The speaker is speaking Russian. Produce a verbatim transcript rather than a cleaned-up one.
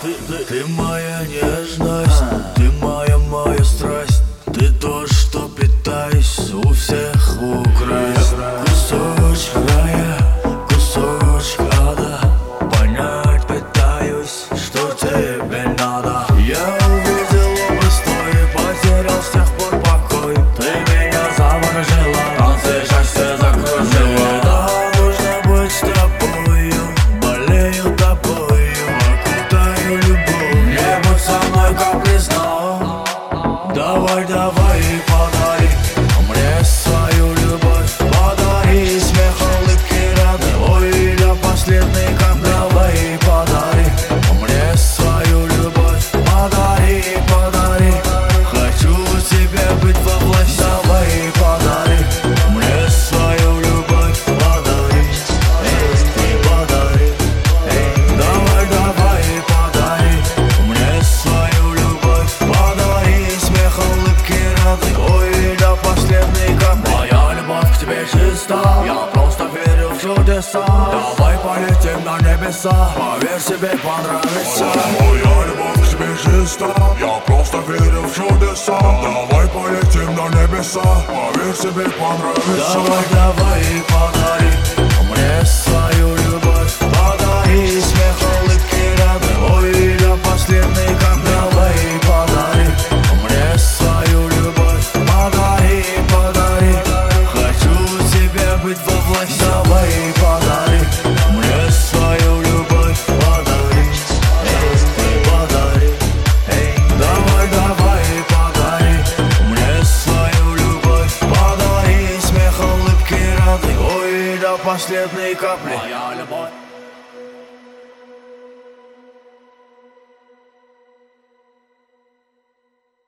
Ты, ты, ты моя нежность, ты моя, моя страсть. Ты то, что пытаюсь у всех украсть. Кусочек рая, кусочек ада. Понять пытаюсь, что тебе надо. Я увидел образ твой, потерял с тех пор покой. Ты меня заворожила, танцы счастья закружила. Да, нужно быть с тобою, болею тобою, окутаю любовь. Не будь со мной, как признал. Давай, давай, подари мне свою любовь. Подари смех, улыбки, рады. Ой, до последней капли. Давай, подари мне свою любовь. Подари, подари, хочу тебе быть во власти. Давай, подари мне свою любовь. Подари, эй, ты подари, эй. Давай, давай, подари мне свою любовь. Подари смех, улыбки, рады. Ой, до последней капли. Моя любовь к тебе чиста, я просто верю в чудеса. Давай полетим на небеса, поверь, себе понравится. Моя любовь к тебе чиста, я просто верю в чудеса. Давай полетим на небеса, поверь, себе понравится. Давай, давай, подари мне свою любовь. Подари смех, улыбки, рады. Ой, до последней капли. Давай, подари мне свою любовь. Подари, подари, хочу тебе быть во власти. Давай, подари мне свою любовь. Подари, эй, ты подари, эй. Давай, давай, подари мне свою любовь. Подари смех, улыбки, рады. Ой, до последней капли. Моя любовь.